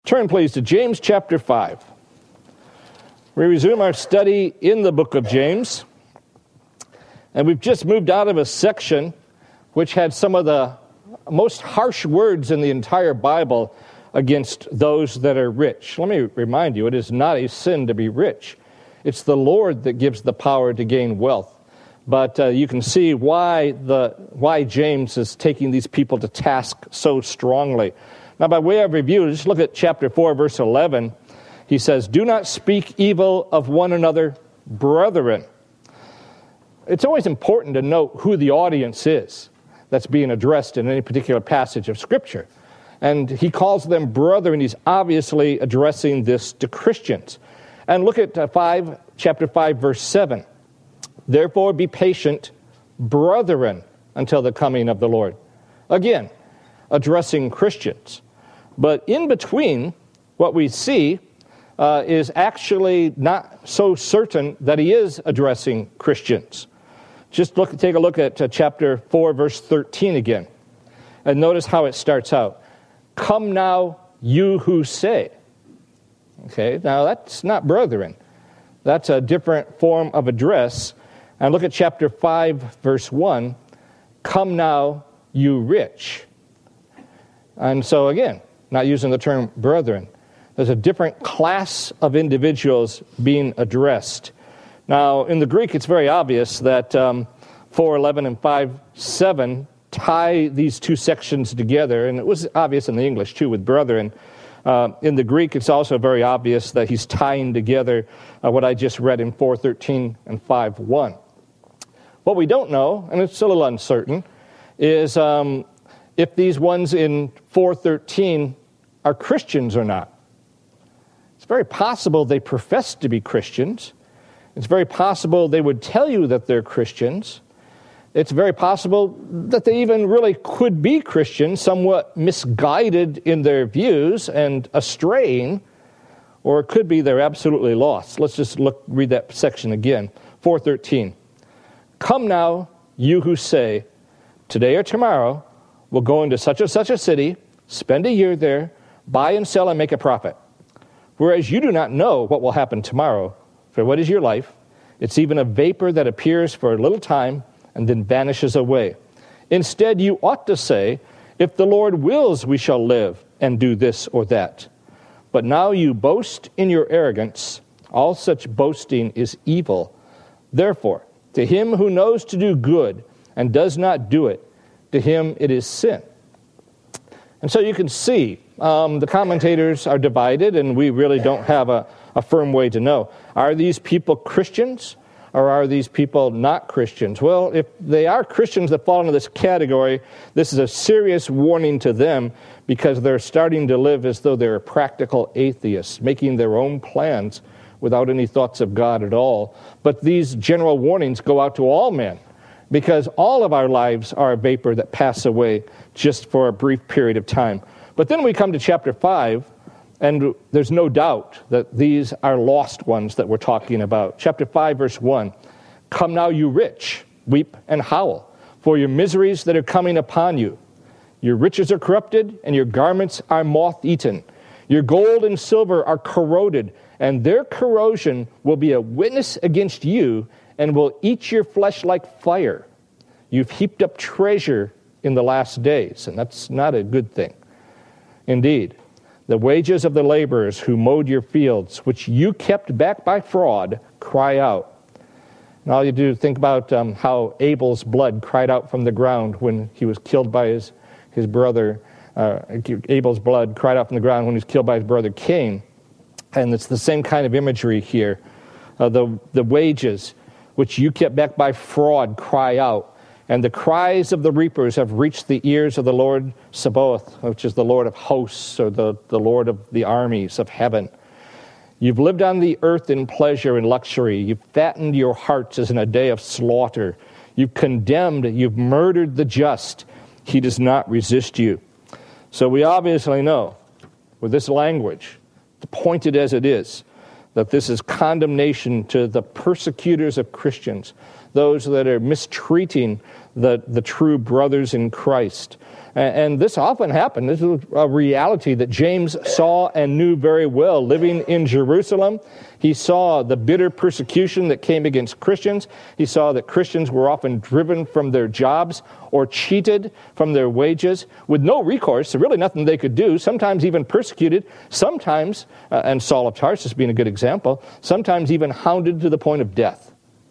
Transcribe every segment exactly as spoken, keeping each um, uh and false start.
Turn, please, to James chapter five. We resume our study in the book of James. And we've just moved out of a section which had some of the most harsh words in the entire Bible against those that are rich. Let me remind you, it is not a sin to be rich. It's the Lord that gives the power to gain wealth. But uh, you can see why the why James is taking these people to task so strongly. Now, by way of review, just look at chapter four, verse eleven. He says, "Do not speak evil of one another, brethren." It's always important to note who the audience is that's being addressed in any particular passage of Scripture. And he calls them brethren. He's obviously addressing this to Christians. And look at uh, five, chapter five, verse seven. "Therefore be patient, brethren, until the coming of the Lord." Again, addressing Christians. But in between, what we see uh, is actually not so certain that he is addressing Christians. Just look, take a look at uh, chapter four, verse thirteen again. And notice how it starts out. "Come now, you who say." Okay, now that's not brethren. That's a different form of address. And look at chapter five, verse one. "Come now, you rich." And so again, not using the term brethren. There's a different class of individuals being addressed. Now, in the Greek, it's very obvious that um, four eleven and five seven tie these two sections together, and it was obvious in the English, too, with brethren. Uh, in the Greek, it's also very obvious that he's tying together uh, what I just read in four thirteen and five one. What we don't know, and it's a little uncertain, is um, if these ones in four thirteen are Christians or not. It's very possible they profess to be Christians. It's very possible they would tell you that they're Christians. It's very possible that they even really could be Christians, somewhat misguided in their views and astraying, or it could be they're absolutely lost. Let's just look, read that section again. four thirteen. "Come now, you who say, today or tomorrow, we'll go into such and such a city, spend a year there, buy and sell and make a profit. Whereas you do not know what will happen tomorrow. For what is your life? It's even a vapor that appears for a little time and then vanishes away. Instead, you ought to say, if the Lord wills, we shall live and do this or that. But now you boast in your arrogance. All such boasting is evil. Therefore, to him who knows to do good and does not do it, to him it is sin." And so you can see um, the commentators are divided, and we really don't have a, a firm way to know. Are these people Christians, or are these people not Christians? Well, if they are Christians that fall into this category, this is a serious warning to them, because they're starting to live as though they're practical atheists, making their own plans without any thoughts of God at all. But these general warnings go out to all men, because all of our lives are a vapor that pass away just for a brief period of time. But then we come to chapter five, and there's no doubt that these are lost ones that we're talking about. Chapter five, verse one. "Come now, you rich, weep and howl, for your miseries that are coming upon you. Your riches are corrupted, and your garments are moth-eaten. Your gold and silver are corroded, and their corrosion will be a witness against you, and will eat your flesh like fire. You've heaped up treasure in the last days," and that's not a good thing. "Indeed, the wages of the laborers who mowed your fields, which you kept back by fraud, cry out." And all you do is think about um, how Abel's blood cried out from the ground when he was killed by his, his brother. Uh, Abel's blood cried out from the ground when he was killed by his brother Cain. And it's the same kind of imagery here. Uh, the, the wages which you kept back by fraud cry out. And the cries of the reapers have reached the ears of the Lord Sabaoth, which is the Lord of hosts, or the, the Lord of the armies of heaven. You've lived on the earth in pleasure and luxury. You've fattened your hearts as in a day of slaughter. You've condemned, you've murdered the just. He does not resist you. So we obviously know, with this language, pointed as it is, that this is condemnation to the persecutors of Christians, those that are mistreating the, the true brothers in Christ. And, and this often happened. This is a reality that James saw and knew very well. Living in Jerusalem, he saw the bitter persecution that came against Christians. He saw that Christians were often driven from their jobs or cheated from their wages with no recourse, so really nothing they could do, sometimes even persecuted, sometimes, uh, and Saul of Tarsus being a good example, sometimes even hounded to the point of death.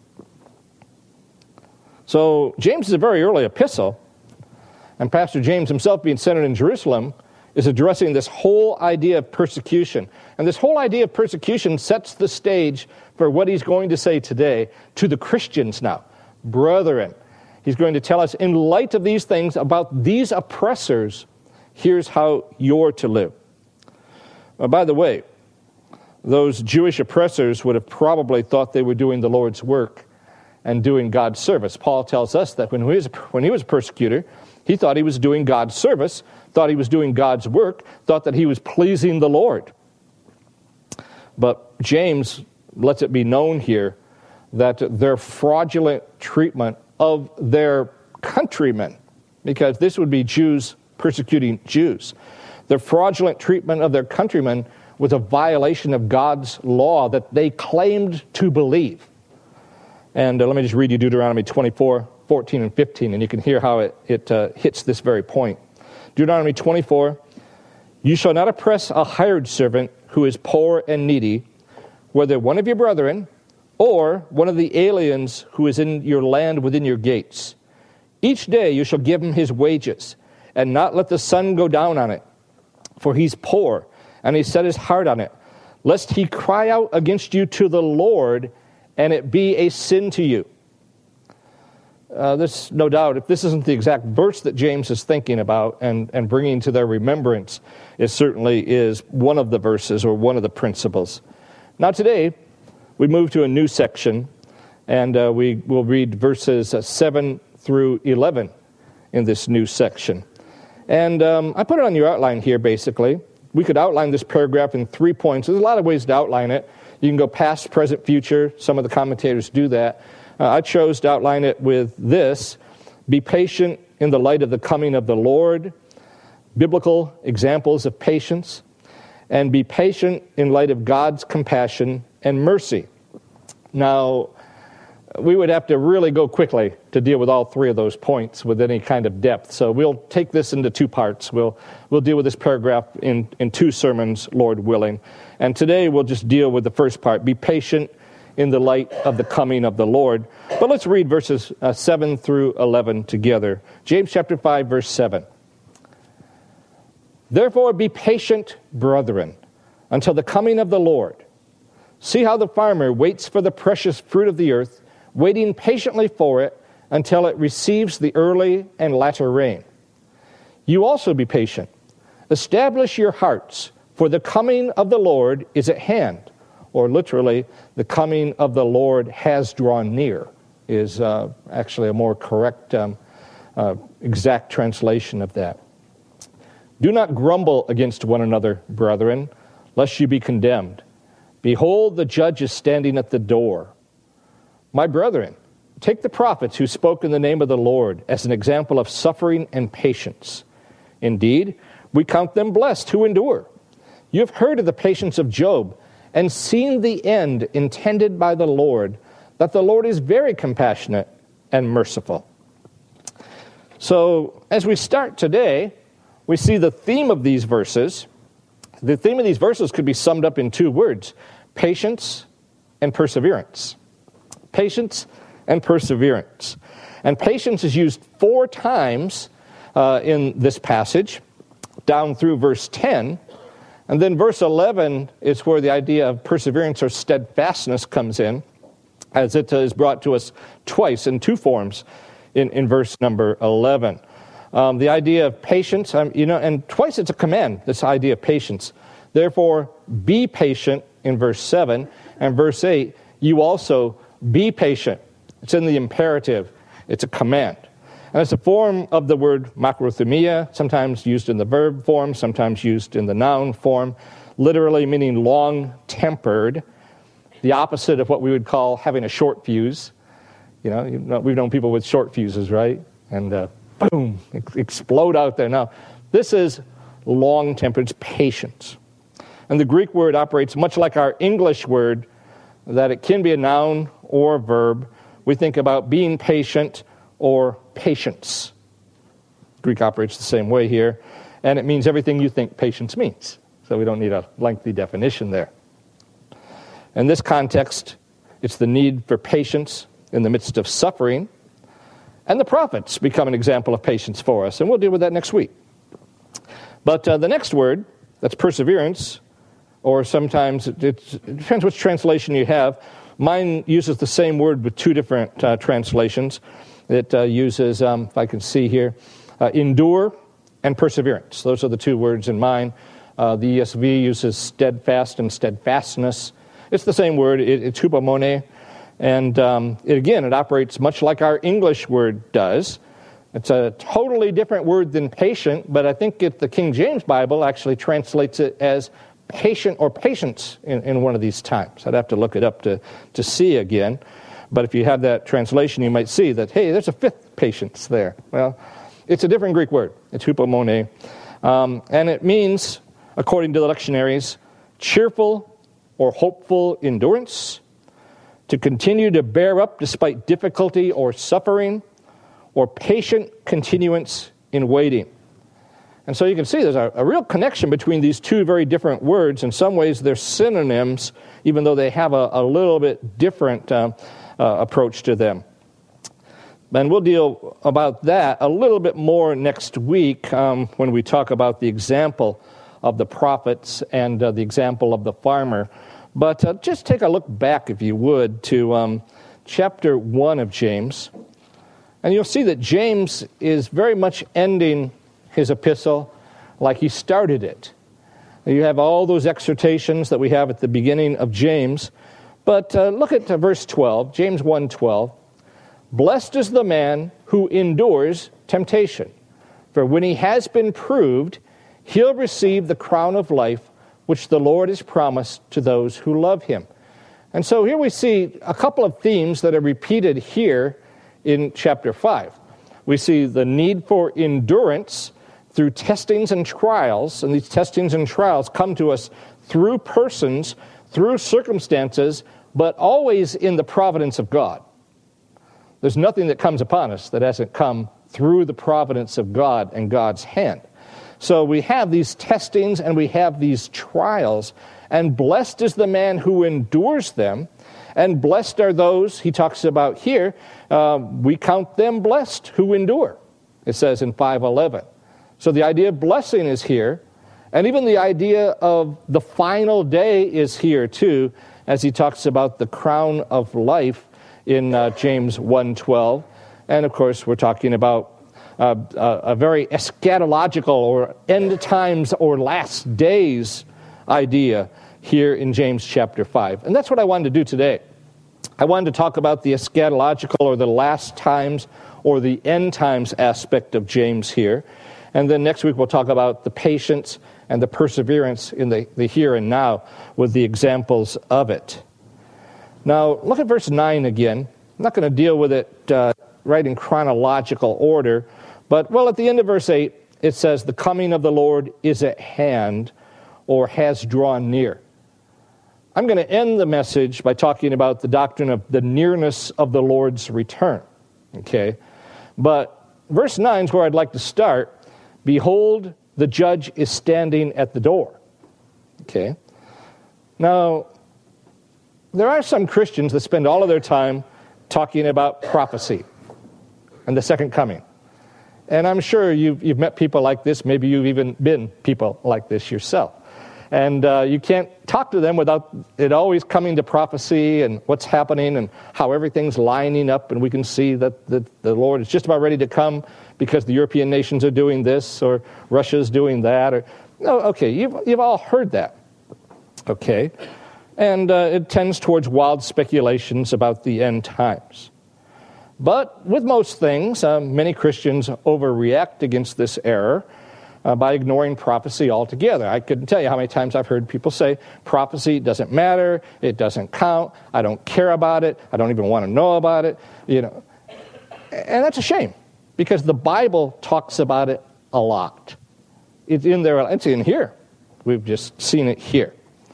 So James is a very early epistle, and Pastor James himself, being centered in Jerusalem, is addressing this whole idea of persecution. And this whole idea of persecution sets the stage for what he's going to say today to the Christians now. Brethren, he's going to tell us, in light of these things, about these oppressors, here's how you're to live. Uh, by the way, those Jewish oppressors would have probably thought they were doing the Lord's work and doing God's service. Paul tells us that when he was, when he was a persecutor, he thought he was doing God's service, thought he was doing God's work, thought that he was pleasing the Lord. But James lets it be known here that their fraudulent treatment of their countrymen, because this would be Jews persecuting Jews, their fraudulent treatment of their countrymen was a violation of God's law that they claimed to believe. And uh, let me just read you Deuteronomy twenty-four, fourteen, and fifteen, and you can hear how it, it uh, hits this very point. Deuteronomy twenty-four, you shall not oppress a hired servant who is poor and needy, whether one of your brethren or one of the aliens who is in your land within your gates. Each day you shall give him his wages, and not let the sun go down on it, for he's poor, and he set his heart on it, lest he cry out against you to the Lord, and it be a sin to you. Uh, this, no doubt, if this isn't the exact verse that James is thinking about and, and bringing to their remembrance, it certainly is one of the verses or one of the principles. Now today, we move to a new section, and uh, we will read verses uh, seven through eleven in this new section. And um, I put it on your outline here, basically. We could outline this paragraph in three points. There's a lot of ways to outline it. You can go past, present, future. Some of the commentators do that. Uh, I chose to outline it with this: be patient in the light of the coming of the Lord, biblical examples of patience, and be patient in light of God's compassion and mercy. Now, we would have to really go quickly to deal with all three of those points with any kind of depth. So we'll take this into two parts. We'll we'll deal with this paragraph in, in two sermons, Lord willing. And today we'll just deal with the first part, be patient in the light of the coming of the Lord. But let's read verses uh, seven through eleven together. James chapter five, verse seven. Therefore be patient, brethren, until the coming of the Lord. See how the farmer waits for the precious fruit of the earth, waiting patiently for it until it receives the early and latter rain. You also be patient. Establish your hearts, for the coming of the Lord is at hand. Or literally, the coming of the Lord has drawn near, is uh, actually a more correct, um, uh, exact translation of that. Do not grumble against one another, brethren, lest you be condemned. Behold, the judge is standing at the door. My brethren, take the prophets who spoke in the name of the Lord as an example of suffering and patience. Indeed, we count them blessed who endure. You have heard of the patience of Job and seen the end intended by the Lord, that the Lord is very compassionate and merciful. So, as we start today, we see the theme of these verses. The theme of these verses could be summed up in two words: patience and perseverance. Patience and perseverance. And patience is used four times uh, in this passage, down through verse ten. And then verse eleven is where the idea of perseverance or steadfastness comes in, as it is brought to us twice in two forms in, in verse number eleven. Um, the idea of patience, um, you know, and twice it's a command, this idea of patience. Therefore, be patient in verse seven, and verse eight, you also be patient. It's in the imperative. It's a command. And it's a form of the word makrothumia, sometimes used in the verb form, sometimes used in the noun form, literally meaning long-tempered, the opposite of what we would call having a short fuse. You know, we've known people with short fuses, right? and uh, boom, ex- explode out there. Now, this is long-tempered, it's patience. And the Greek word operates much like our English word, that it can be a noun or a verb. We think about being patient or patience. Greek operates the same way here, and it means everything you think patience means. So we don't need a lengthy definition there. In this context, it's the need for patience in the midst of suffering, and the prophets become an example of patience for us, and we'll deal with that next week. But uh, the next word, that's perseverance, or sometimes it, it depends which translation you have. Mine uses the same word with two different uh, translations. It uh, uses, um, if I can see here, uh, endure and perseverance. Those are the two words in mine. Uh, the E S V uses steadfast and steadfastness. It's the same word. It, it's hupomone. And um, it, again, it operates much like our English word does. It's a totally different word than patient, but I think it, the King James Bible actually translates it as patient or patience in, in one of these times. I'd have to look it up to, to see again. But if you have that translation, you might see that, hey, there's a fifth patience there. Well, it's a different Greek word. It's hupomone. Um, and it means, according to the lectionaries, cheerful or hopeful endurance, to continue to bear up despite difficulty or suffering, or patient continuance in waiting. And so you can see there's a, a real connection between these two very different words. In some ways, they're synonyms, even though they have a, a little bit different uh, uh, approach to them. And we'll deal about that a little bit more next week um, when we talk about the example of the prophets and uh, the example of the farmer. But uh, just take a look back, if you would, to um, chapter one of James. And you'll see that James is very much ending his epistle like he started it. You have all those exhortations that we have at the beginning of James. But uh, look at uh, verse twelve, James one twelve. Blessed is the man who endures temptation, for when he has been proved, he'll receive the crown of life which the Lord has promised to those who love him. And so here we see a couple of themes that are repeated here in chapter five. We see the need for endurance through testings and trials, and these testings and trials come to us through persons, through circumstances, but always in the providence of God. There's nothing that comes upon us that hasn't come through the providence of God and God's hand. So we have these testings and we have these trials, and blessed is the man who endures them, and blessed are those, he talks about here, uh, we count them blessed who endure, it says in five eleven. So the idea of blessing is here, and even the idea of the final day is here too, as he talks about the crown of life in uh, James one twelve. And of course, we're talking about uh, a, a very eschatological or end times or last days idea here in James chapter five. And that's what I wanted to do today. I wanted to talk about the eschatological or the last times or the end times aspect of James here. And then next week we'll talk about the patience and the perseverance in the, the here and now with the examples of it. Now, look at verse nine again. I'm not going to deal with it uh, right in chronological order, but, well, at the end of verse eight, it says, the coming of the Lord is at hand or has drawn near. I'm going to end the message by talking about the doctrine of the nearness of the Lord's return. Okay? But verse nine is where I'd like to start. Behold, the judge is standing at the door. Okay? Now, there are some Christians that spend all of their time talking about prophecy and the second coming. And I'm sure you've, you've met people like this. Maybe you've even been people like this yourself. And uh, you can't talk to them without it always coming to prophecy and what's happening and how everything's lining up. And we can see that the, the Lord is just about ready to come because the European nations are doing this or Russia's doing that. Or no, okay, you've, you've all heard that. Okay. And uh, it tends towards wild speculations about the end times. But with most things, uh, many Christians overreact against this error uh, by ignoring prophecy altogether. I couldn't tell you how many times I've heard people say, prophecy doesn't matter, it doesn't count, I don't care about it, I don't even want to know about it, you know. And that's a shame, because the Bible talks about it a lot. It's in there. It's in here. We've just seen it here.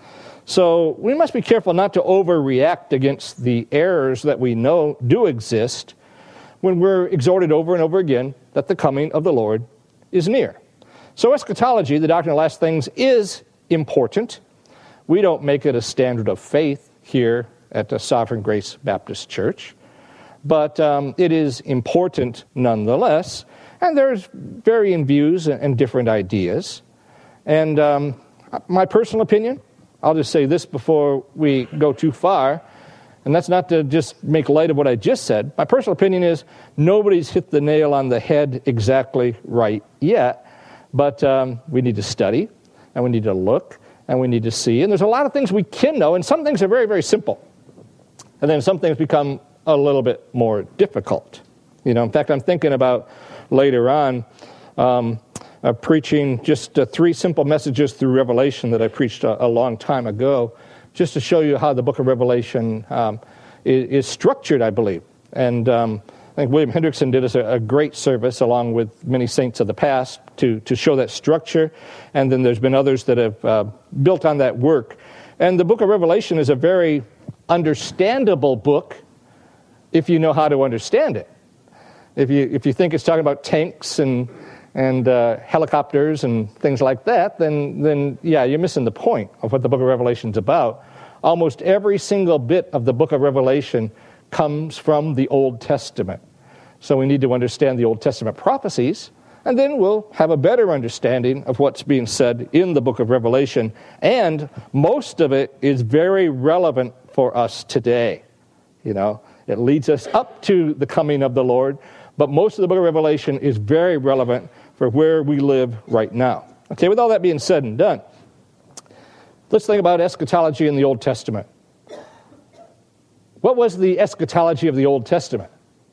So we must be careful not to overreact against the errors that we know do exist when we're exhorted over and over again that the coming of the Lord is near. So eschatology, the doctrine of last things, is important. We don't make it a standard of faith here at the Sovereign Grace Baptist Church, but um, it is important nonetheless. And there's varying views and different ideas. And um, my personal opinion, I'll just say this before we go too far, and that's not to just make light of what I just said. My personal opinion is nobody's hit the nail on the head exactly right yet, but um, we need to study, and we need to look, and we need to see. And there's a lot of things we can know, and some things are very, very simple. And then some things become a little bit more difficult. You know, in fact, I'm thinking about later on um, uh, preaching just uh, three simple messages through Revelation that I preached a, a long time ago, just to show you how the book of Revelation um, is, is structured, I believe. And um, I think William Hendrickson did us a, a great service, along with many saints of the past, to, to show that structure. And then there's been others that have uh, built on that work. And the book of Revelation is a very understandable book if you know how to understand it. If you if you think it's talking about tanks and and uh, helicopters and things like that, then then yeah, you're missing the point of what the book of Revelation is about. Almost every single bit of the book of Revelation comes from the Old Testament. So we need to understand the Old Testament prophecies, and then we'll have a better understanding of what's being said in the book of Revelation. And most of it is very relevant for us today. You know, it leads us up to the coming of the Lord, but most of the book of Revelation is very relevant for where we live right now. Okay, with all that being said and done, let's think about eschatology in the Old Testament. What was the eschatology of the Old Testament?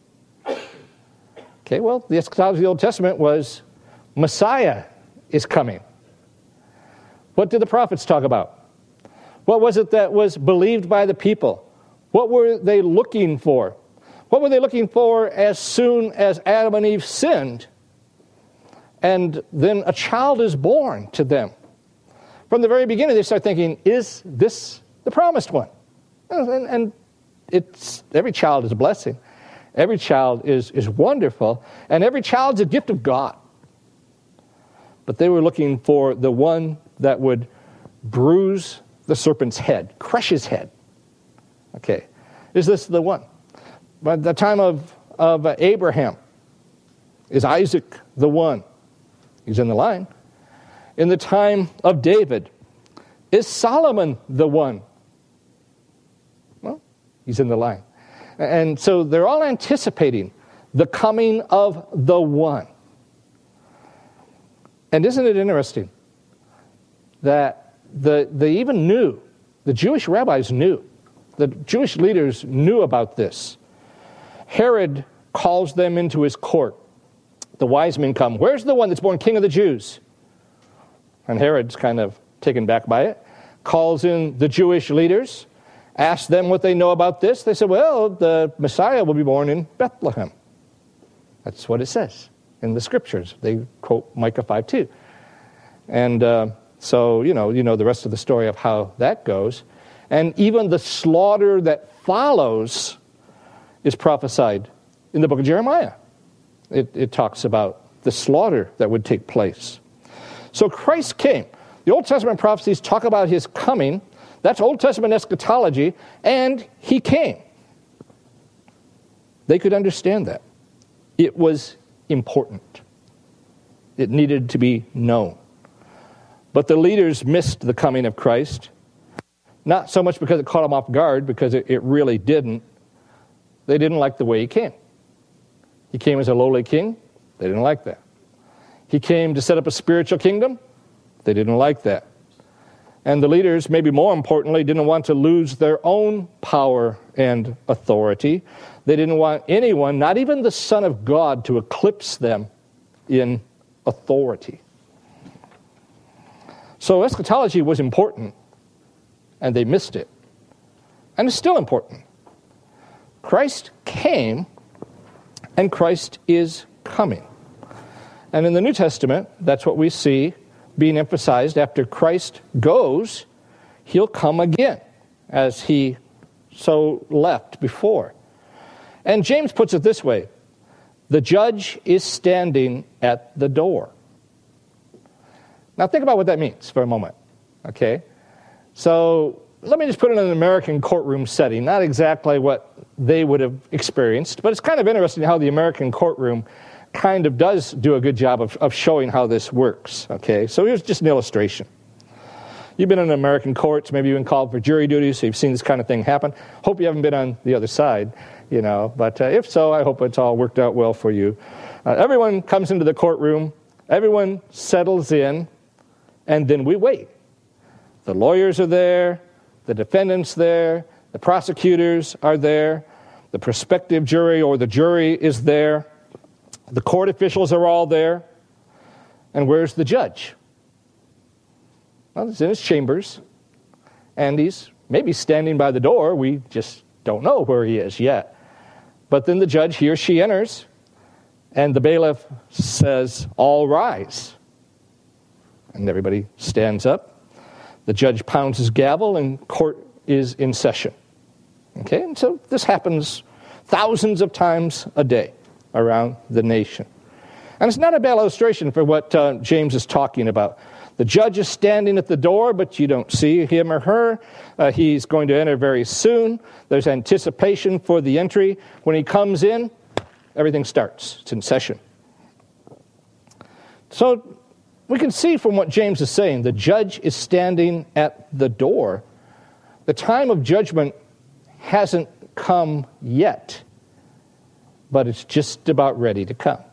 Okay, well, the eschatology of the Old Testament was Messiah is coming. What did the prophets talk about? What was it that was believed by the people? What were they looking for? What were they looking for as soon as Adam and Eve sinned? And then a child is born to them. From the very beginning, they start thinking, is this the promised one? And, and it's every child is a blessing. Every child is, is wonderful. And every child's a gift of God. But they were looking for the one that would bruise the serpent's head, crush his head. Okay, is this the one? By the time of, of uh, Abraham, is Isaac the one? He's in the line. In the time of David, is Solomon the one? Well, he's in the line. And so they're all anticipating the coming of the one. And isn't it interesting that the they even knew, the Jewish rabbis knew, the Jewish leaders knew about this. Herod calls them into his court. The wise men come. Where's the one that's born king of the Jews? And Herod's kind of taken back by it. Calls in the Jewish leaders. Asks them what they know about this. They said, well, the Messiah will be born in Bethlehem. That's what it says in the scriptures. They quote Micah five two. And uh, so, you know, you know the rest of the story of how that goes. And even the slaughter that follows is prophesied in the book of Jeremiah. It, it talks about the slaughter that would take place. So Christ came. The Old Testament prophecies talk about his coming. That's Old Testament eschatology, and he came. They could understand that. It was important. It needed to be known. But the leaders missed the coming of Christ, not so much because it caught them off guard, because it, it really didn't. They didn't like the way he came. He came as a lowly king. They didn't like that. He came to set up a spiritual kingdom. They didn't like that. And the leaders, maybe more importantly, didn't want to lose their own power and authority. They didn't want anyone, not even the Son of God, to eclipse them in authority. So eschatology was important, and they missed it. And it's still important. Christ came, and Christ is coming. And in the New Testament, that's what we see being emphasized. After Christ goes, he'll come again, as he so left before. And James puts it this way: the judge is standing at the door. Now think about what that means for a moment, okay? So let me just put it in an American courtroom setting, not exactly what they would have experienced, but it's kind of interesting how the American courtroom kind of does do a good job of, of showing how this works, okay? So here's just an illustration. You've been in American courts, maybe you've been called for jury duty, so you've seen this kind of thing happen. Hope you haven't been on the other side, you know, but uh, if so, I hope it's all worked out well for you. Uh, everyone comes into the courtroom, everyone settles in, and then we wait. The lawyers are there, the defendant's there, the prosecutors are there, the prospective jury or the jury is there, the court officials are all there, and where's the judge? Well, he's in his chambers, and he's maybe standing by the door. We just don't know where he is yet. But then the judge, he or she enters, and the bailiff says, "All rise." And everybody stands up. The judge pounds his gavel, and court is in session. Okay, and so this happens thousands of times a day around the nation. And it's not a bad illustration for what uh, James is talking about. The judge is standing at the door, but you don't see him or her. Uh, he's going to enter very soon. There's anticipation for the entry. When he comes in, everything starts. It's in session. So we can see from what James is saying, the judge is standing at the door. The time of judgment hasn't come yet, but it's just about ready to come.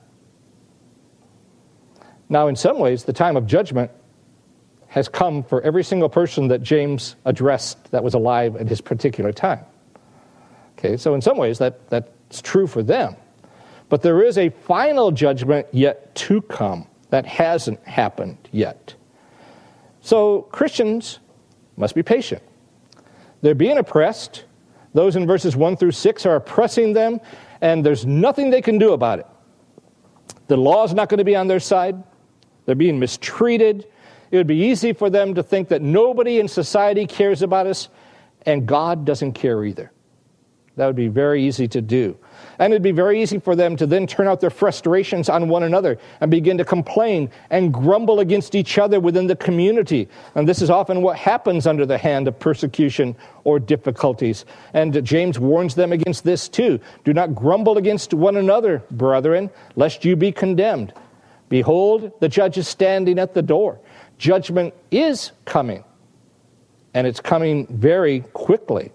Now, in some ways, the time of judgment has come for every single person that James addressed that was alive at his particular time. Okay, so in some ways, that, that's true for them. But there is a final judgment yet to come that hasn't happened yet. So Christians must be patient. They're being oppressed. Those in verses one through six are oppressing them, and there's nothing they can do about it. The law is not going to be on their side. They're being mistreated. It would be easy for them to think that nobody in society cares about us, and God doesn't care either. That would be very easy to do. And it'd be very easy for them to then turn out their frustrations on one another and begin to complain and grumble against each other within the community. And this is often what happens under the hand of persecution or difficulties. And James warns them against this too. Do not grumble against one another, brethren, lest you be condemned. Behold, the judge is standing at the door. Judgment is coming, and it's coming very quickly.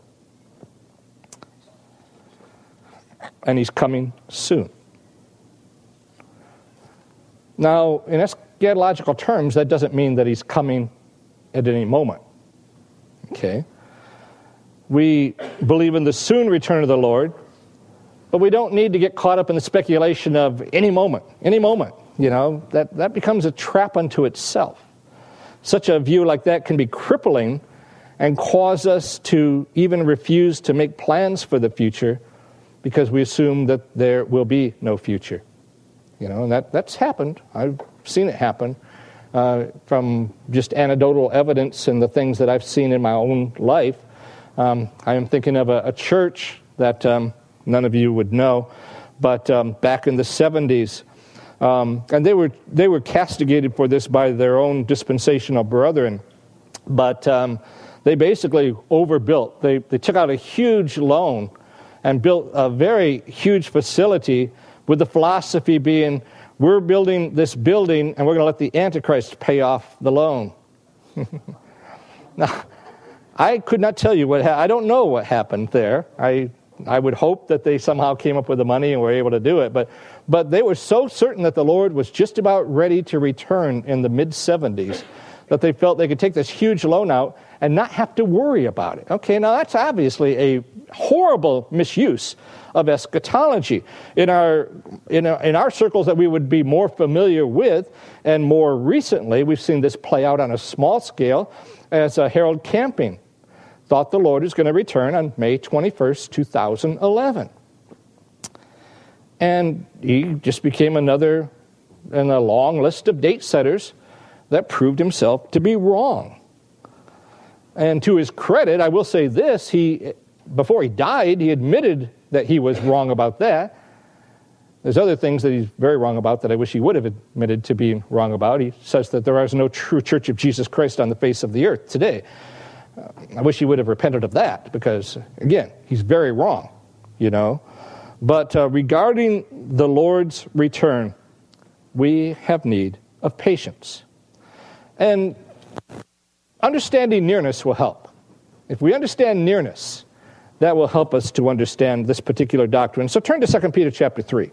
And he's coming soon. Now, in eschatological terms, that doesn't mean that he's coming at any moment. Okay? We believe in the soon return of the Lord, but we don't need to get caught up in the speculation of any moment, any moment. You know, that, that becomes a trap unto itself. Such a view like that can be crippling and cause us to even refuse to make plans for the future because we assume that there will be no future. You know, and that, that's happened. I've seen it happen uh, from just anecdotal evidence and the things that I've seen in my own life. Um, I am thinking of a, a church that um, none of you would know, but um, back in the seventies, Um, and they were they were castigated for this by their own dispensational brethren. But um, they basically overbuilt. They, they took out a huge loan and built a very huge facility with the philosophy being, we're building this building and we're going to let the Antichrist pay off the loan. Now, I could not tell you what ha- I don't know what happened there. I I would hope that they somehow came up with the money and were able to do it. But but they were so certain that the Lord was just about ready to return in the mid-seventies that they felt they could take this huge loan out and not have to worry about it. Okay, now that's obviously a horrible misuse of eschatology. In our, in our, in our circles that we would be more familiar with, and more recently, we've seen this play out on a small scale as uh, Harold Camping thought the Lord was going to return on May twenty-first, two thousand eleven. And he just became another in a long list of date setters that proved himself to be wrong. And to his credit, I will say this, he, before he died, he admitted that he was wrong about that. There's other things that he's very wrong about that I wish he would have admitted to being wrong about. He says that there is no true Church of Jesus Christ on the face of the earth today. Uh, I wish he would have repented of that because, again, he's very wrong, you know. But uh, regarding the Lord's return, we have need of patience. And understanding nearness will help. If we understand nearness, that will help us to understand this particular doctrine. So turn to Second Peter chapter three.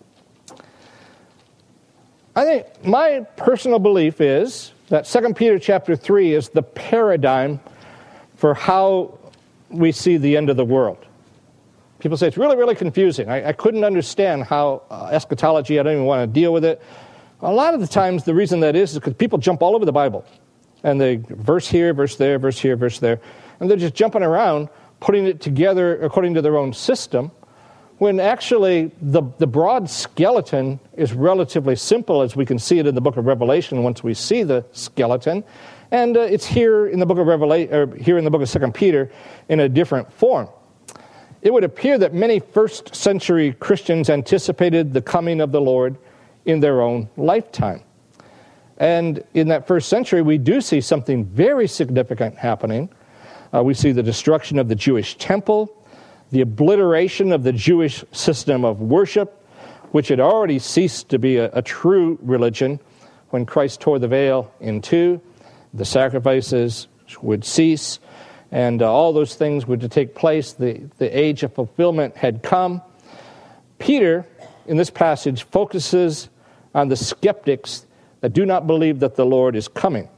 I think my personal belief is that Second Peter chapter three is the paradigm for how we see the end of the world. People say it's really, really confusing. I, I couldn't understand how uh, eschatology, I don't even want to deal with it. A lot of the times the reason that is is because people jump all over the Bible. And they verse here, verse there, verse here, verse there. And they're just jumping around, putting it together according to their own system, when actually the, the broad skeleton is relatively simple as we can see it in the book of Revelation once we see the skeleton. And uh, it's here in the book of Revelation, or here in the book of Second Peter in a different form. It would appear that many first century Christians anticipated the coming of the Lord in their own lifetime. And in that first century, we do see something very significant happening. Uh, we see the destruction of the Jewish temple, the obliteration of the Jewish system of worship, which had already ceased to be a, a true religion when Christ tore the veil in two. The sacrifices would cease, and uh, all those things were to take place. The, the age of fulfillment had come. Peter, in this passage, focuses on the skeptics that do not believe that the Lord is coming.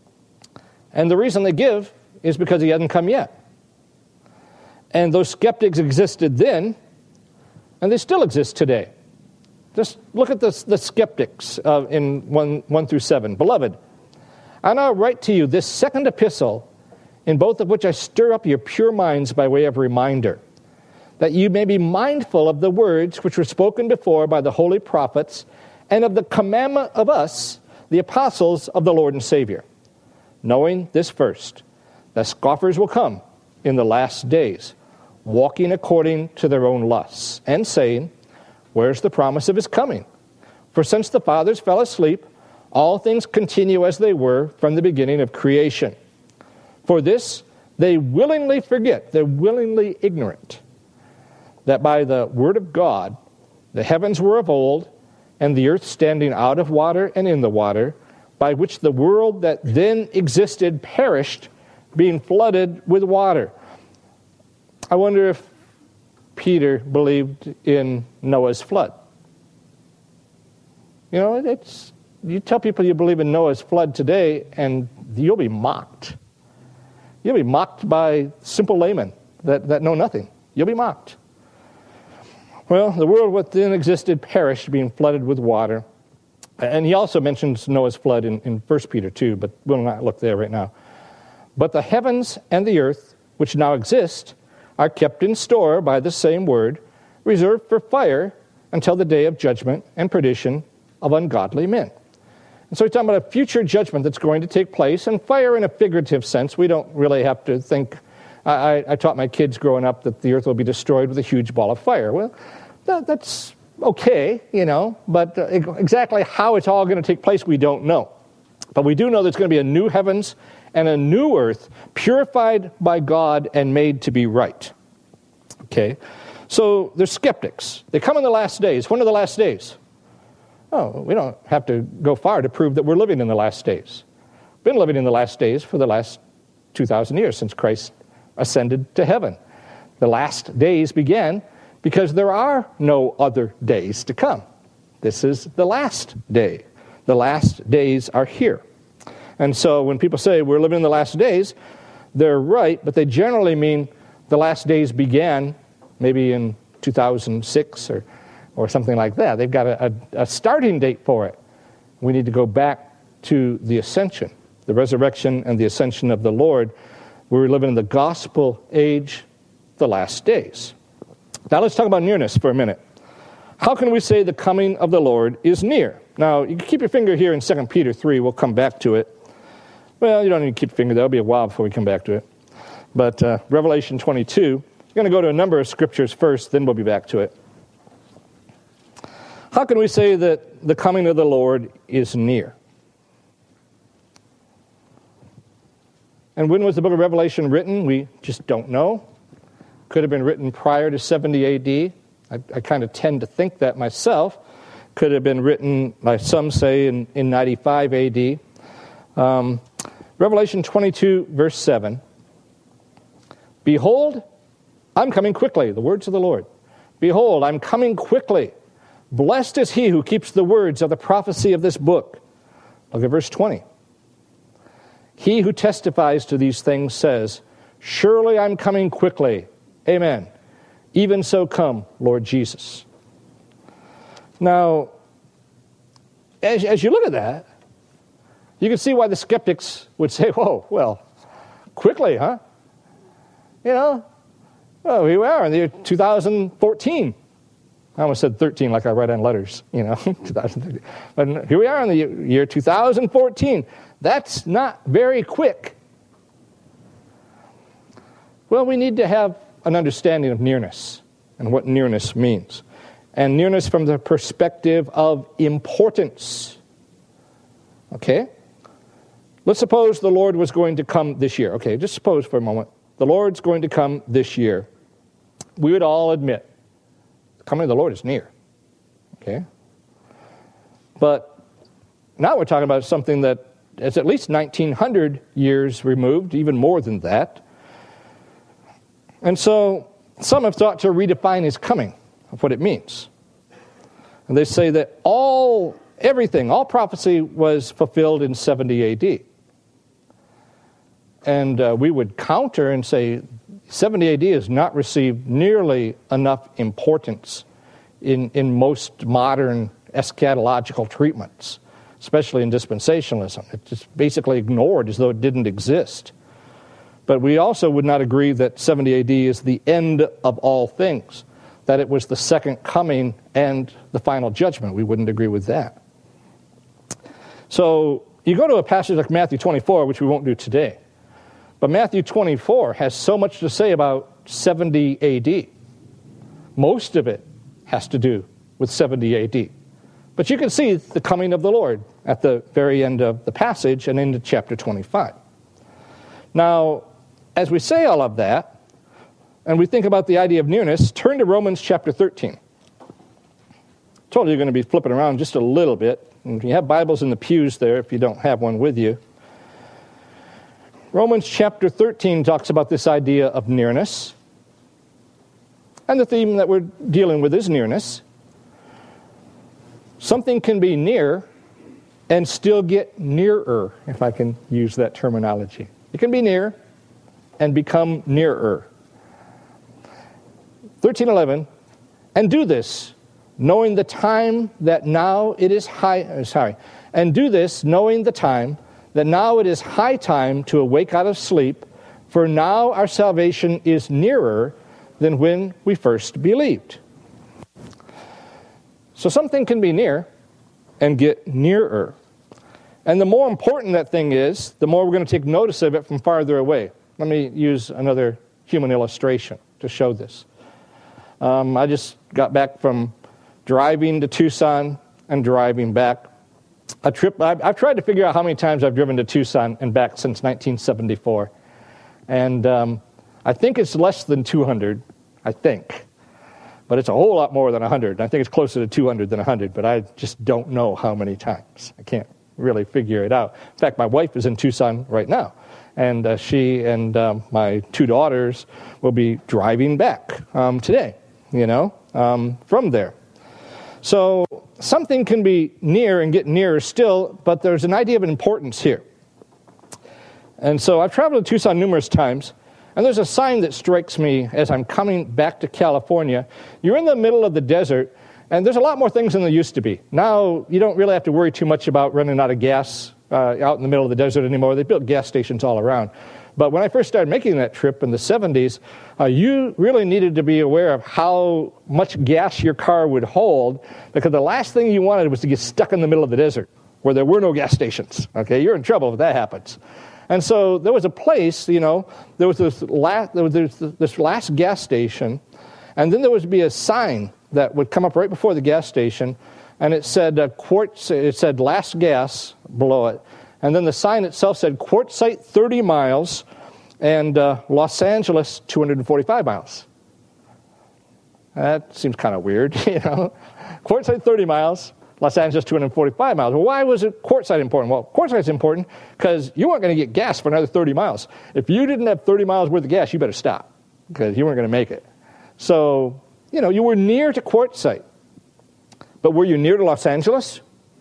And the reason they give is because he hasn't come yet. And those skeptics existed then, and they still exist today. Just look at the, the skeptics uh, in one, one through seven. Beloved, I now write to you this second epistle, in both of which I stir up your pure minds by way of reminder, that you may be mindful of the words which were spoken before by the holy prophets, and of the commandment of us, the apostles of the Lord and Savior, knowing this first, that scoffers will come in the last days, walking according to their own lusts, and saying, where's the promise of his coming? For since the fathers fell asleep, all things continue as they were from the beginning of creation. For this they willingly forget, they're willingly ignorant, that by the word of God the heavens were of old, and the earth standing out of water and in the water, by which the world that then existed perished, being flooded with water. I wonder if Peter believed in Noah's flood. You know, it's you tell people you believe in Noah's flood today, and you'll be mocked. You'll be mocked by simple laymen that, that know nothing. You'll be mocked. Well, the world that then existed perished, being flooded with water. And he also mentions Noah's flood in, in First Peter two, but we'll not look there right now. But the heavens and the earth, which now exist, are kept in store by the same word, reserved for fire until the day of judgment and perdition of ungodly men. And so he's talking about a future judgment that's going to take place, and fire in a figurative sense. We don't really have to think. I, I taught my kids growing up that the earth will be destroyed with a huge ball of fire. Well, that, that's okay, you know, but uh, exactly how it's all going to take place, we don't know. But we do know there's going to be a new heavens and a new earth, purified by God and made to be right. Okay, so there's skeptics. They come in the last days. When are the last days? Oh, we don't have to go far to prove that we're living in the last days. Been living in the last days for the last two thousand years since Christ ascended to heaven. The last days began because there are no other days to come. This is the last day. The last days are here. And so when people say we're living in the last days, they're right, but they generally mean the last days began maybe in two thousand six or, or something like that. They've got a, a, a starting date for it. We need to go back to the ascension, the resurrection and the ascension of the Lord. We're living in the gospel age, the last days. Now let's talk about nearness for a minute. How can we say the coming of the Lord is near? Now, you can keep your finger here in Second Peter three. We'll come back to it. Well, you don't need to keep your finger. That'll be a while before we come back to it. But uh, Revelation twenty-two, you're going to go to a number of scriptures first, then we'll be back to it. How can we say that the coming of the Lord is near? And when was the book of Revelation written? We just don't know. Could have been written prior to seventy A D. I, I kind of tend to think that myself. Could have been written, like some say, in, in ninety-five A D. Um, Revelation twenty-two, verse seven. Behold, I'm coming quickly, the words of the Lord. Behold, I'm coming quickly. Blessed is he who keeps the words of the prophecy of this book. Look at verse twenty. He who testifies to these things says, surely I'm coming quickly. Amen. Even so come, Lord Jesus. Now, as, as you look at that, you can see why the skeptics would say, whoa, well, quickly, huh? You know, well, here we are in the year two thousand fourteen. I almost said thirteen like I write on letters, you know, two thousand thirteen. But here we are in the year two thousand fourteen. That's not very quick. Well, we need to have an understanding of nearness and what nearness means. And nearness from the perspective of importance. Okay? Let's suppose the Lord was going to come this year. Okay, just suppose for a moment. The Lord's going to come this year. We would all admit, the coming of the Lord is near. Okay? But now we're talking about something that is at least nineteen hundred years removed, even more than that. And so some have thought to redefine his coming, of what it means. And they say that all, everything, all prophecy was fulfilled in seventy A D. And uh, we would counter and say seventy A D has not received nearly enough importance in, in most modern eschatological treatments, especially in dispensationalism. It's just basically ignored as though it didn't exist. But we also would not agree that seventy A D is the end of all things, that it was the second coming and the final judgment. We wouldn't agree with that. So you go to a passage like Matthew twenty-four, which we won't do today. But Matthew twenty-four has so much to say about seventy A D. Most of it has to do with seventy A D. But you can see the coming of the Lord at the very end of the passage and into chapter twenty-five. Now, as we say all of that, and we think about the idea of nearness, turn to Romans chapter thirteen. I told you you're going to be flipping around just a little bit. And you have Bibles in the pews there if you don't have one with you. Romans chapter thirteen talks about this idea of nearness. And the theme that we're dealing with is nearness. Something can be near and still get nearer, if I can use that terminology. It can be near and become nearer. thirteen eleven, and do this, knowing the time that now it is high, uh, sorry, and do this, knowing the time that now it is high time to awake out of sleep, for now our salvation is nearer than when we first believed. So something can be near and get nearer. And the more important that thing is, the more we're going to take notice of it from farther away. Let me use another human illustration to show this. Um, I just got back from driving to Tucson and driving back. A trip, I've, I've tried to figure out how many times I've driven to Tucson and back since nineteen seventy-four. And um, I think it's less than two hundred, I think. But it's a whole lot more than one hundred. I think it's closer to two hundred than one hundred, but I just don't know how many times. I can't really figure it out. In fact, my wife is in Tucson right now. And uh, she and um, my two daughters will be driving back um, today, you know, um, from there. So something can be near and get nearer still, but there's an idea of importance here. And so I've traveled to Tucson numerous times, and there's a sign that strikes me as I'm coming back to California. You're in the middle of the desert, and there's a lot more things than there used to be. Now, you don't really have to worry too much about running out of gas uh, out in the middle of the desert anymore. They built gas stations all around. But when I first started making that trip in the seventies, uh, you really needed to be aware of how much gas your car would hold, because the last thing you wanted was to get stuck in the middle of the desert where there were no gas stations. Okay, you're in trouble if that happens. And so there was a place, you know, there was this last, there was this last gas station, and then there would be a sign that would come up right before the gas station, and it said uh, quartz, it said last gas below it. And then the sign itself said Quartzsite thirty miles and uh, Los Angeles two hundred forty-five miles. That seems kind of weird, you know. Quartzsite thirty miles, Los Angeles two hundred forty-five miles. Well, why was it Quartzsite important? Well, Quartzsite's important because you weren't going to get gas for another thirty miles. If you didn't have thirty miles worth of gas, you better stop because you weren't going to make it. So, you know, you were near to Quartzsite. But were you near to Los Angeles?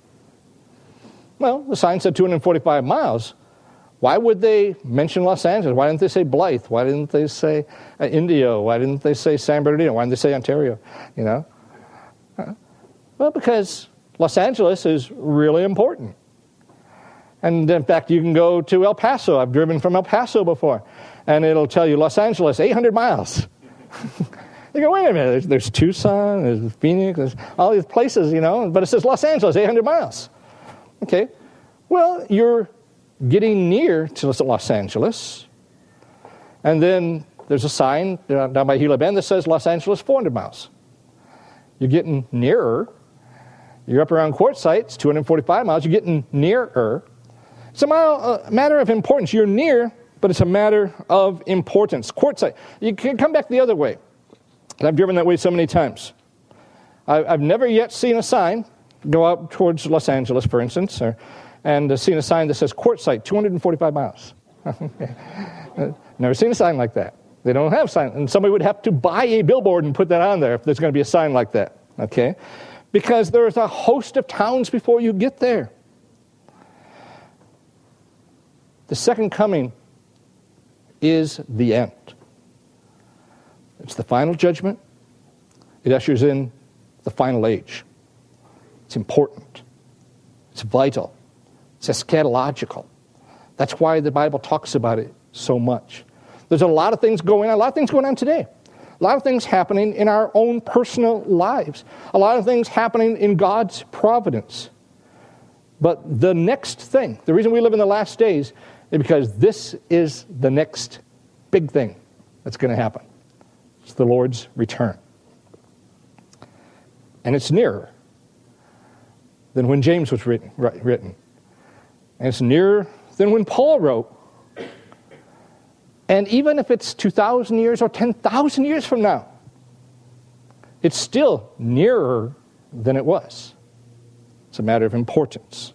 Well, the sign said two hundred forty-five miles. Why would they mention Los Angeles? Why didn't they say Blythe? Why didn't they say uh, Indio? Why didn't they say San Bernardino? Why didn't they say Ontario? You know? Uh, well, because Los Angeles is really important. And in fact, you can go to El Paso. I've driven from El Paso before. And it'll tell you Los Angeles, eight hundred miles. You go, wait a minute, there's, there's Tucson, there's Phoenix, there's all these places, you know, but it says Los Angeles, eight hundred miles. Okay, well, you're getting near to Los Angeles, and then there's a sign down by Gila Bend that says Los Angeles, four hundred miles. You're getting nearer. You're up around Quartzsite, it's two hundred forty-five miles. You're getting nearer. It's a matter of importance. You're near, but it's a matter of importance. Quartzsite. You can come back the other way. And I've driven that way so many times. I've never yet seen a sign go out towards Los Angeles, for instance, or, and uh, seen a sign that says Quartzsite, two hundred forty-five miles. Never seen a sign like that. They don't have sign, and somebody would have to buy a billboard and put that on there if there's going to be a sign like that. Okay, because there's a host of towns before you get there. The second coming is the end. It's the final judgment. It ushers in the final age. It's important. It's vital. It's eschatological. That's why the Bible talks about it so much. There's a lot of things going on, a lot of things going on today. A lot of things happening in our own personal lives. A lot of things happening in God's providence. But the next thing, the reason we live in the last days, is because this is the next big thing that's going to happen. It's the Lord's return. And it's nearer than when James was written. written. And it's nearer than when Paul wrote. And even if it's two thousand years or ten thousand years from now, it's still nearer than it was. It's a matter of importance.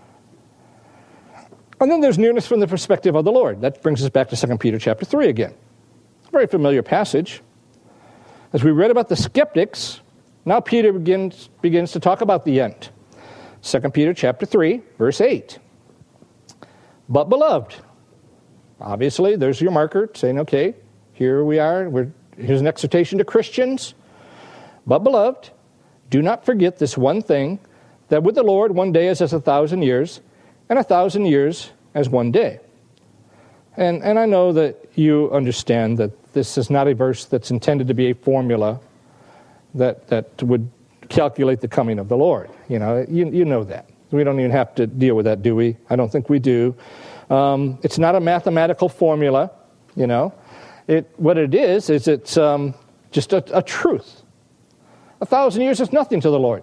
And then there's nearness from the perspective of the Lord. That brings us back to Second Peter chapter three again. It's a very familiar passage. As we read about the skeptics, now Peter begins, begins to talk about the end. Second Peter chapter three, verse eight. But beloved, obviously there's your marker saying, okay, here we are. We're, here's an exhortation to Christians. But beloved, do not forget this one thing, that with the Lord one day is as a thousand years, and a thousand years as one day. And, and I know that you understand that this is not a verse that's intended to be a formula that, that would calculate the coming of the Lord. You know, you, you know that. We don't even have to deal with that, do we? I don't think we do. Um, it's not a mathematical formula, you know. It, what it is, is it's um, just a, a truth. A thousand years is nothing to the Lord.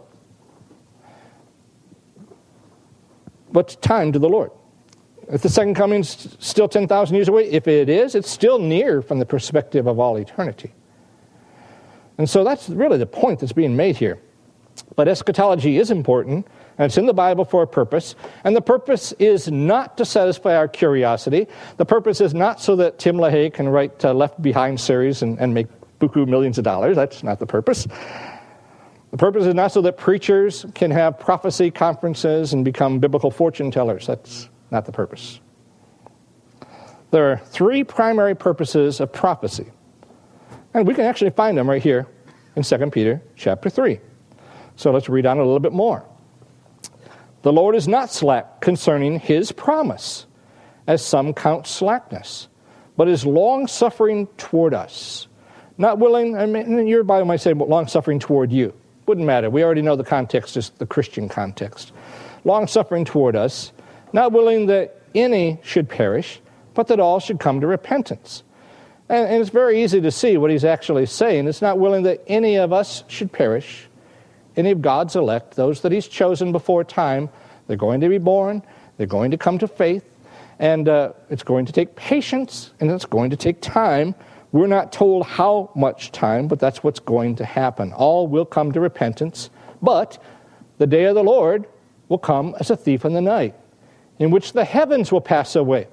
What's time to the Lord? If the second coming is still ten thousand years away, if it is, it's still near from the perspective of all eternity. And so that's really the point that's being made here. But eschatology is important, and it's in the Bible for a purpose. And the purpose is not to satisfy our curiosity. The purpose is not so that Tim LaHaye can write uh, Left Behind series and, and make buku millions of dollars. That's not the purpose. The purpose is not so that preachers can have prophecy conferences and become biblical fortune tellers. That's not the purpose. There are three primary purposes of prophecy. And we can actually find them right here in Second Peter chapter three. So let's read on a little bit more. The Lord is not slack concerning his promise, as some count slackness, but is long-suffering toward us. Not willing, I mean, your Bible might say long-suffering toward you. Wouldn't matter. We already know the context is the Christian context. Long-suffering toward us, not willing that any should perish, but that all should come to repentance. And, and it's very easy to see what he's actually saying. It's not willing that any of us should perish, any of God's elect, those that he's chosen before time. They're going to be born, they're going to come to faith, and uh, it's going to take patience, and it's going to take time. We're not told how much time, but that's what's going to happen. All will come to repentance, but the day of the Lord will come as a thief in the night, in which the heavens will pass away.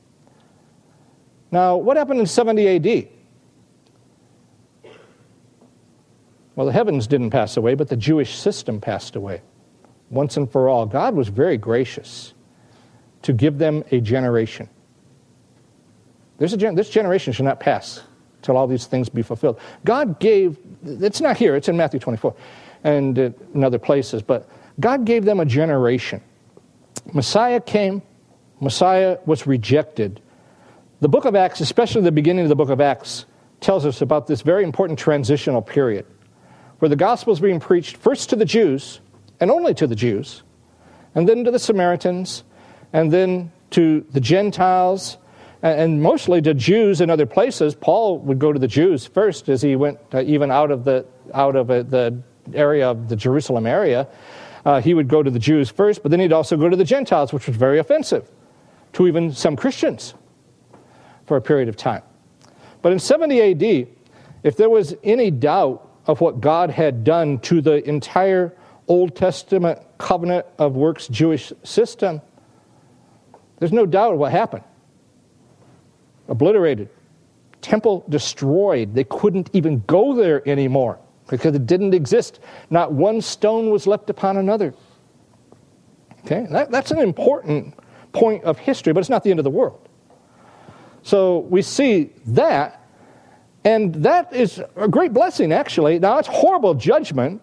Now, what happened in seventy A D? Well, the heavens didn't pass away, but the Jewish system passed away. Once and for all, God was very gracious to give them a generation. There's a gen- this generation should not pass till all these things be fulfilled. God gave, it's not here, it's in Matthew twenty-four and in other places, but God gave them a generation. Messiah came, Messiah was rejected. The book of Acts, especially the beginning of the book of Acts, tells us about this very important transitional period where the gospel is being preached first to the Jews, and only to the Jews, and then to the Samaritans, and then to the Gentiles, and mostly to Jews in other places. Paul would go to the Jews first as he went uh, even out of the out of uh, the area of the Jerusalem area. Uh, he would go to the Jews first, but then he'd also go to the Gentiles, which was very offensive to even some Christians for a period of time. But in seventy A D, if there was any doubt of what God had done to the entire Old Testament covenant of works Jewish system, there's no doubt what happened. Obliterated. Temple destroyed. They couldn't even go there anymore because it didn't exist. Not one stone was left upon another. Okay, that, that's an important point of history, but it's not the end of the world. So we see that, and that is a great blessing, actually. Now, it's horrible judgment,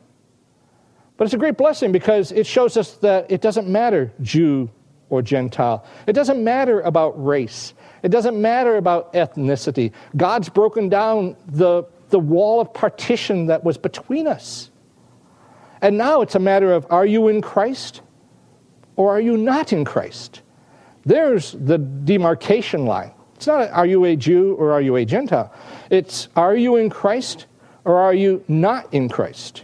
but it's a great blessing because it shows us that it doesn't matter Jew or Gentile. It doesn't matter about race. It doesn't matter about ethnicity. God's broken down the, the wall of partition that was between us. And now it's a matter of, are you in Christ or are you not in Christ? There's the demarcation line. It's not, are you a Jew or are you a Gentile? It's, are you in Christ or are you not in Christ?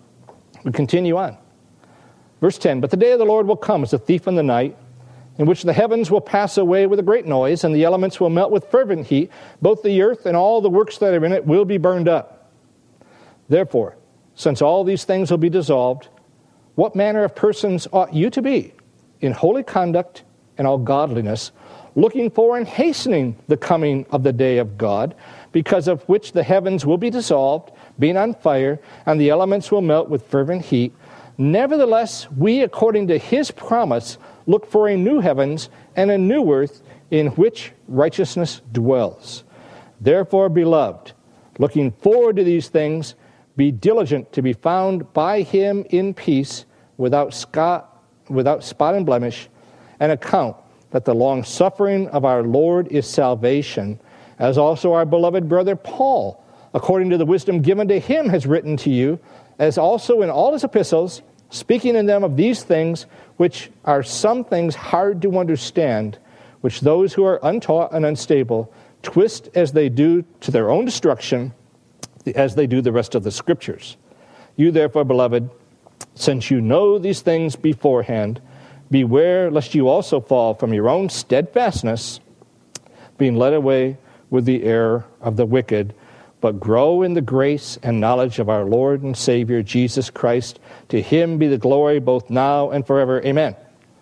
We continue on. Verse ten, but the day of the Lord will come as a thief in the night, in which the heavens will pass away with a great noise, and the elements will melt with fervent heat. Both the earth and all the works that are in it will be burned up. Therefore, since all these things will be dissolved, what manner of persons ought you to be in holy conduct and all godliness, looking for and hastening the coming of the day of God, because of which the heavens will be dissolved, being on fire, and the elements will melt with fervent heat. Nevertheless, we, according to his promise, look for a new heavens and a new earth in which righteousness dwells. Therefore, beloved, looking forward to these things, be diligent to be found by him in peace, without scot, without spot and blemish, and account that the long suffering of our Lord is salvation, as also our beloved brother Paul, according to the wisdom given to him, has written to you, as also in all his epistles, speaking in them of these things, which are some things hard to understand, which those who are untaught and unstable twist as they do to their own destruction, as they do the rest of the Scriptures. You therefore, beloved, since you know these things beforehand, beware lest you also fall from your own steadfastness, being led away with the error of the wicked, but grow in the grace and knowledge of our Lord and Savior, Jesus Christ. To him be the glory both now and forever. Amen.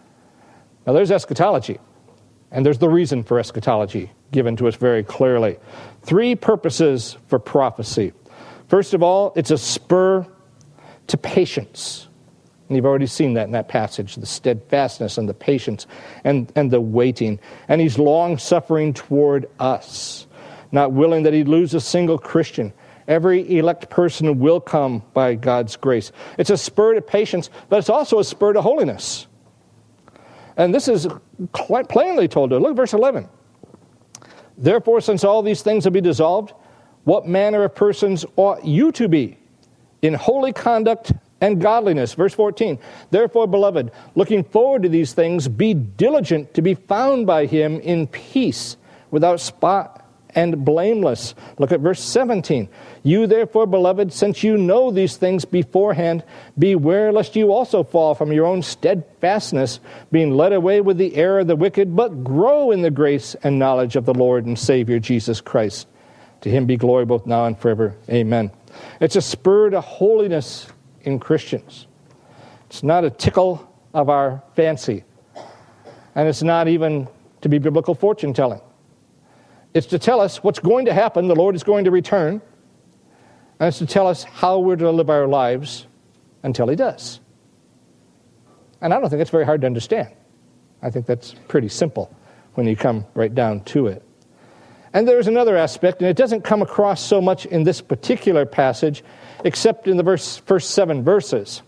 Now there's eschatology, and there's the reason for eschatology given to us very clearly. Three purposes for prophecy. First of all, it's a spur to patience. And you've already seen that in that passage, the steadfastness and the patience and, and the waiting. And he's long-suffering toward us, not willing that he'd lose a single Christian. Every elect person will come by God's grace. It's a spur to patience, but it's also a spur to holiness. And this is quite plainly told to. Look at verse eleven. Therefore, since all these things will be dissolved, what manner of persons ought you to be in holy conduct and godliness? Verse fourteen, therefore, beloved, looking forward to these things, be diligent to be found by him in peace, without spot and blameless. Look at verse seventeen. You therefore, beloved, since you know these things beforehand, beware lest you also fall from your own steadfastness, being led away with the error of the wicked, but grow in the grace and knowledge of the Lord and Savior Jesus Christ. To him be glory both now and forever. Amen. It's a spur to holiness in Christians. It's not a tickle of our fancy. And it's not even to be biblical fortune telling. It's to tell us what's going to happen. The Lord is going to return. And it's to tell us how we're to live our lives until he does. And I don't think it's very hard to understand. I think that's pretty simple when you come right down to it. And there's another aspect, and it doesn't come across so much in this particular passage, except in the verse, first seven verses.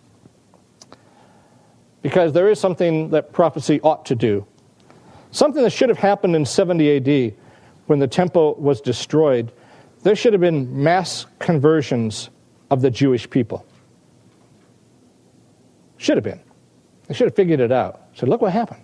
Because there is something that prophecy ought to do. Something that should have happened in seventy A D when the temple was destroyed. There should have been mass conversions of the Jewish people. Should have been. They should have figured it out. So look what happened.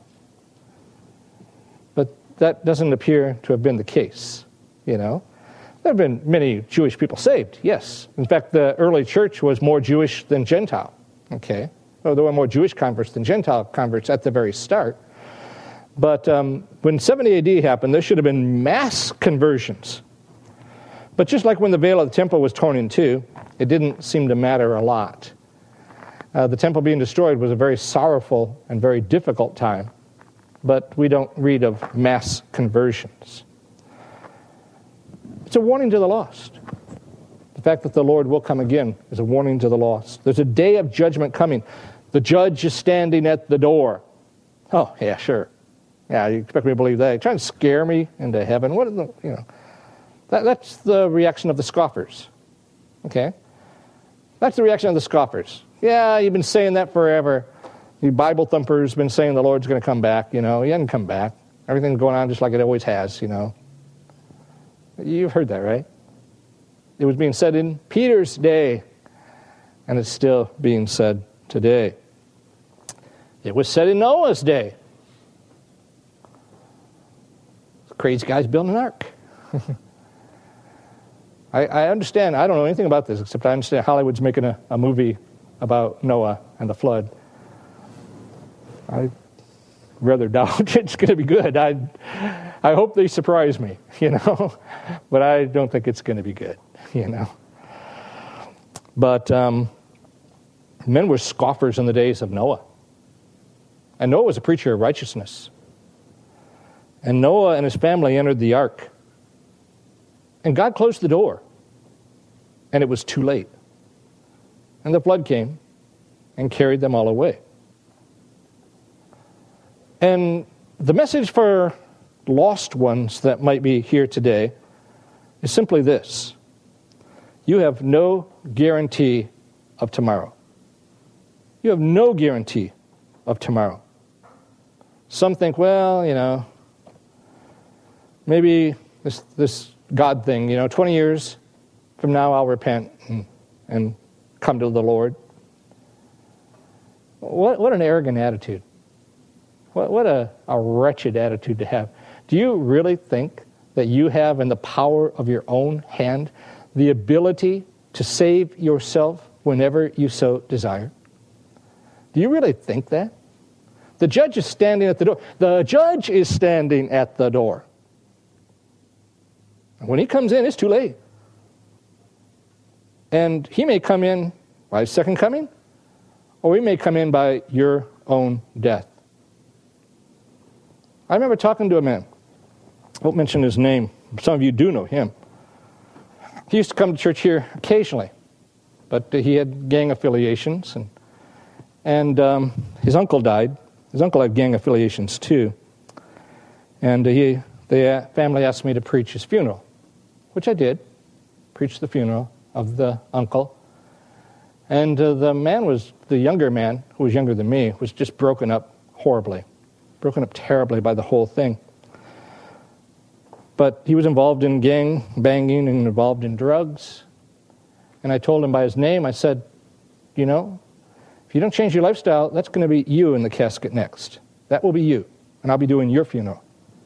But that doesn't appear to have been the case, you know. There have been many Jewish people saved, yes. In fact, the early church was more Jewish than Gentile, okay. Well, there were more Jewish converts than Gentile converts at the very start. But um, when seventy A D happened, there should have been mass conversions. But just like when the veil of the temple was torn in two, it didn't seem to matter a lot. Uh, the temple being destroyed was a very sorrowful and very difficult time. But we don't read of mass conversions. It's a warning to the lost. The fact that the Lord will come again is a warning to the lost. There's a day of judgment coming. The judge is standing at the door. Oh, yeah, sure. Yeah, you expect me to believe that? You're trying to scare me into heaven? What are the, you know? That, that's the reaction of the scoffers. Okay? That's the reaction of the scoffers. Yeah, you've been saying that forever. You Bible thumpers been saying the Lord's going to come back, you know. He hasn't come back. Everything's going on just like it always has, you know. You've heard that, right? It was being said in Peter's day, and it's still being said today. It was said in Noah's day. Crazy guys building an ark. I, I understand. I don't know anything about this, except I understand Hollywood's making a, a movie about Noah and the flood. I rather doubt it's going to be good. I, I hope they surprise me, you know. But I don't think it's going to be good, you know. But um, men were scoffers in the days of Noah. And Noah was a preacher of righteousness. And Noah and his family entered the ark. And God closed the door. And it was too late. And the flood came and carried them all away. And the message for lost ones that might be here today is simply this. You have no guarantee of tomorrow. You have no guarantee of tomorrow. Some think, well, you know, maybe this this God thing, you know, twenty years from now I'll repent and, and come to the Lord. What what an arrogant attitude. What what a, a wretched attitude to have. Do you really think that you have in the power of your own hand the ability to save yourself whenever you so desire? Do you really think that? The judge is standing at the door. The judge is standing at the door. When he comes in, it's too late. And he may come in by his second coming, or he may come in by your own death. I remember talking to a man. I won't mention his name. Some of you do know him. He used to come to church here occasionally, but he had gang affiliations, and and um, his uncle died. His uncle had gang affiliations too, and he the family asked me to preach his funeral, which I did. Preached the funeral of the uncle, and uh, the man was the younger man, who was younger than me, was just broken up horribly, broken up terribly by the whole thing. But he was involved in gang banging and involved in drugs. And I told him by his name, I said, you know, if you don't change your lifestyle, that's going to be you in the casket next. That will be you. And I'll be doing your funeral.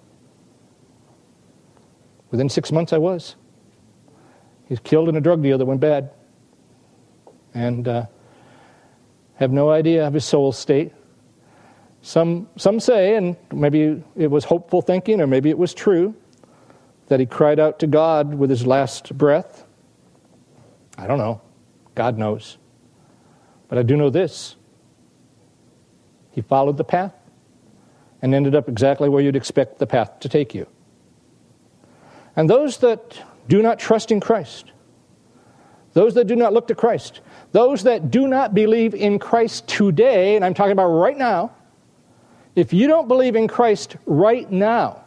Within six months, I was. He's killed in a drug deal that went bad. And uh, have no idea of his soul state. Some, some say, and maybe it was hopeful thinking, or maybe it was true, that he cried out to God with his last breath. I don't know. God knows. But I do know this. He followed the path and ended up exactly where you'd expect the path to take you. And those that do not trust in Christ, those that do not look to Christ, those that do not believe in Christ today, and I'm talking about right now, if you don't believe in Christ right now,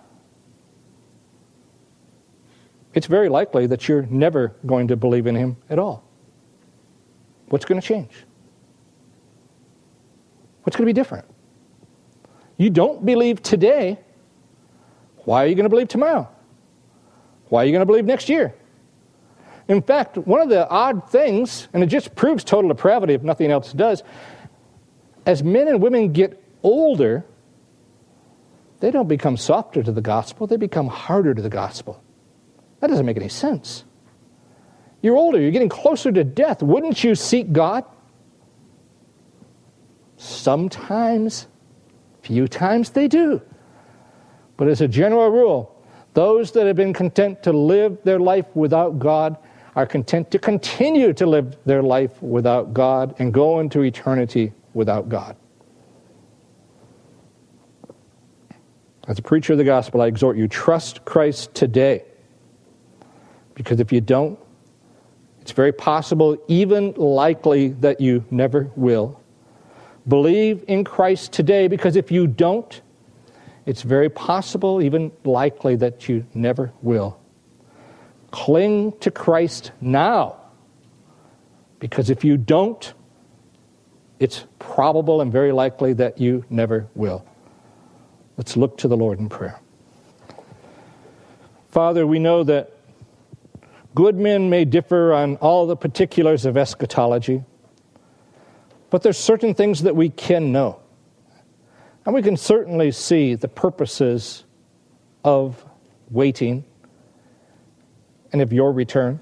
it's very likely that you're never going to believe in him at all. What's going to change? What's going to be different? You don't believe today. Why are you going to believe tomorrow? Why are you going to believe next year? In fact, one of the odd things, and it just proves total depravity if nothing else does, as men and women get older, they don't become softer to the gospel, they become harder to the gospel. That doesn't make any sense. You're older, you're getting closer to death. Wouldn't you seek God? Sometimes, few times they do. But as a general rule, those that have been content to live their life without God are content to continue to live their life without God and go into eternity without God. As a preacher of the gospel, I exhort you, trust Christ today. Because if you don't, it's very possible, even likely, that you never will. Believe in Christ today, because if you don't, it's very possible, even likely, that you never will. Cling to Christ now, because if you don't, it's probable and very likely that you never will. Let's look to the Lord in prayer. Father, we know that good men may differ on all the particulars of eschatology, but there's certain things that we can know. And we can certainly see the purposes of waiting and of your return.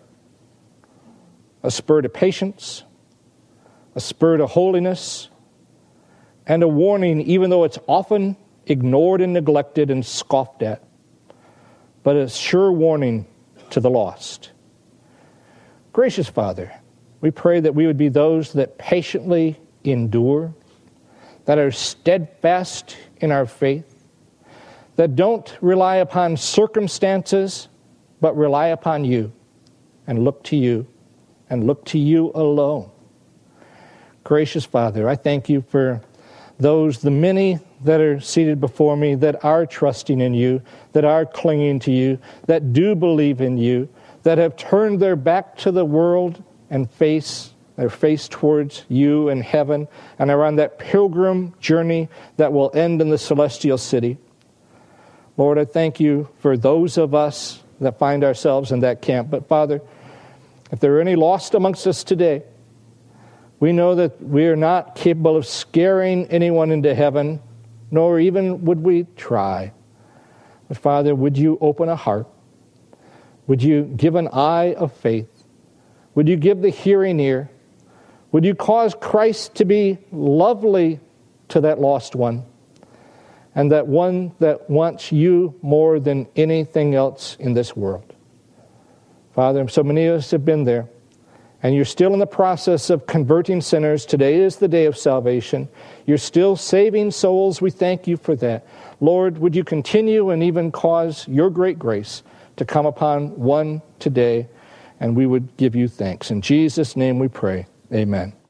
A spur to patience, a spur to holiness, and a warning, even though it's often ignored and neglected and scoffed at, but a sure warning to the lost. Gracious Father, we pray that we would be those that patiently endure, that are steadfast in our faith, that don't rely upon circumstances, but rely upon you and look to you and look to you alone. Gracious Father, I thank you for those, the many that are seated before me, that are trusting in you, that are clinging to you, that do believe in you, that have turned their back to the world and face their face towards you and heaven, and are on that pilgrim journey that will end in the celestial city. Lord, I thank you for those of us that find ourselves in that camp. But Father, if there are any lost amongst us today, we know that we are not capable of scaring anyone into heaven, nor even would we try. But Father, would you open a heart? Would you give an eye of faith? Would you give the hearing ear? Would you cause Christ to be lovely to that lost one, and that one that wants you more than anything else in this world? Father, so many of us have been there, and you're still in the process of converting sinners. Today is the day of salvation. You're still saving souls. We thank you for that. Lord, would you continue and even cause your great grace to come upon one today, and we would give you thanks. In Jesus' name we pray. Amen.